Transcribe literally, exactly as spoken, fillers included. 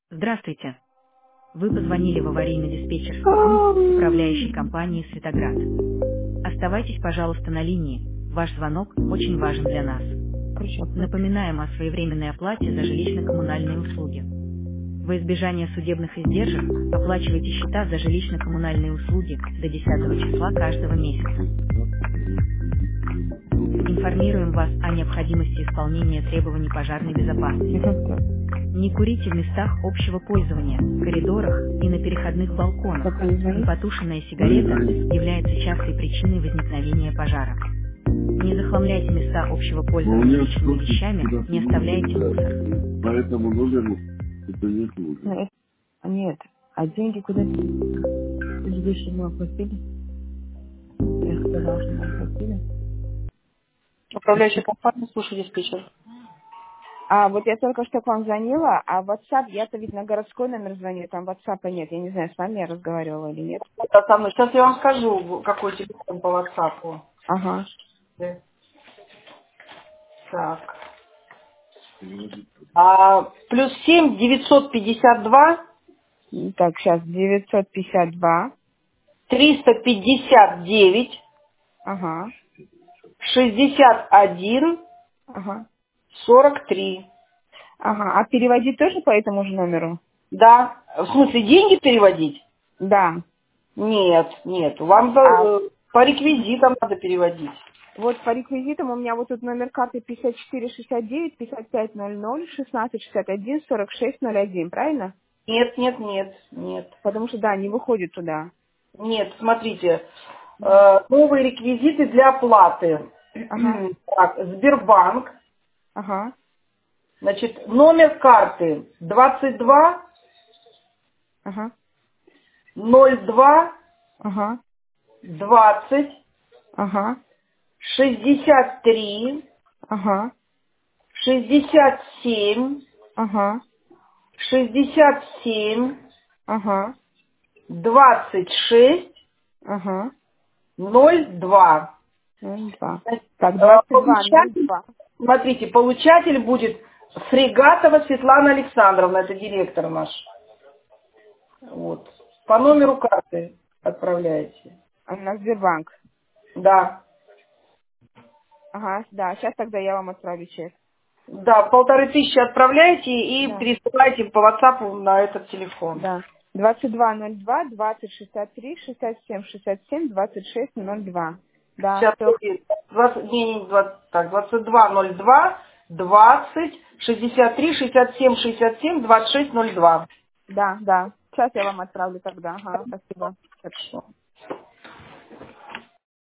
Здравствуйте. Вы позвонили в аварийно-диспетчерскую службу управляющей компании «Светоград». Оставайтесь, пожалуйста, на линии. Ваш звонок очень важен для нас. Напоминаем о своевременной оплате за жилищно-коммунальные услуги. Во избежание судебных издержек оплачивайте счета за жилищно-коммунальные услуги до десятого числа каждого месяца. Информируем вас о необходимости исполнения требований пожарной безопасности. Не курите в местах общего пользования, коридорах и на переходных балконах. Непотушенная сигарета является частой причиной возникновения пожара. Не захламляйте места общего пользования личными вещами, не оставляйте мусор. По этому номеру это нет лучше. Ну, это- Нет, а деньги куда? Предыдущие мы оплатили. Я сказала, что мы оплатили. Управляющая компания, слушай, диспетчер. А вот я только что к вам звонила, а WhatsApp, я-то ведь на городской номер звоню, там WhatsApp нет. Я не знаю, с вами я разговаривала или нет. Это со мной. Сейчас я вам скажу, какой телефон по WhatsApp. Ага. Так. А, плюс семь девятьсот пятьдесят два Так, сейчас девятьсот пятьдесят два. триста пятьдесят девять Ага. шестьдесят один Ага. сорок три. Ага. А переводить тоже по этому же номеру? Да. В смысле, деньги переводить? Да. Нет, нет. Вам А э, по реквизитам надо переводить. вот по реквизитам у меня вот тут номер карты пятьдесят четыре шестьдесят девять пятьдесят пять ноль ноль шестнадцать шестьдесят один сорок шесть ноль один, правильно? Нет, нет, нет, нет. Потому что, да, не выходит туда. Нет, смотрите. э, новые реквизиты для оплаты. Ага. Так, Сбербанк. Ага. Значит, номер карты двадцать два Ага. ноль два Ага. двадцать Ага. шестьдесят три Ага. шестьдесят семь Ага. шестьдесят семь Ага. двадцать шесть Ага. ноль два. Ноль два. Так, Э, двадцать два ноль Получатель, два. смотрите, получатель будет Фрегатова Светлана Александровна, это директор наш. Вот. По номеру карты отправляете. На Сбербанк. Да. Ага, да, сейчас тогда я вам отправлю чек. Да, полторы тысячи отправляете и Да. пересылаете по WhatsApp на этот телефон. Да. двадцать два ноль два двадцать шестьдесят три шестьдесят семь шестьдесят семь двадцать шесть ноль два. Да, Сейчас, все. двадцать, не, не, двадцать, так, двадцать два ноль два двадцать шестьдесят три шестьдесят семь шестьдесят семь двадцать шесть ноль два. Да, да. Сейчас я вам отправлю тогда. Ага, спасибо. Хорошо.